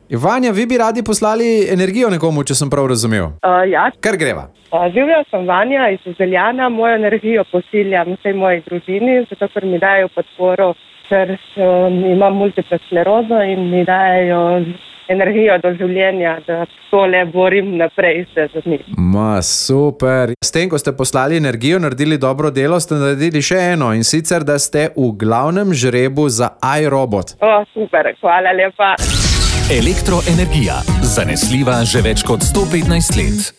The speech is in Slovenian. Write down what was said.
Vanja, vi bi radi poslali energijo nekomu, če sem prav razumel. Ja. Kar greva. Živela sem Vanja iz Zeljana, mojo energijo posiljam vsej moji družini, zato ker mi dajo podporo, ker imam multiplo sklerozo in mi dajo energijo do življenja, da tole borim naprej se z njim. Super. S tem, ko ste poslali energijo, naredili dobro delo, ste naredili še eno in sicer, da ste v glavnem žrebu za iRobot. Super, hvala lepa. Elektroenergija. Zanesljiva že več kot 115 let.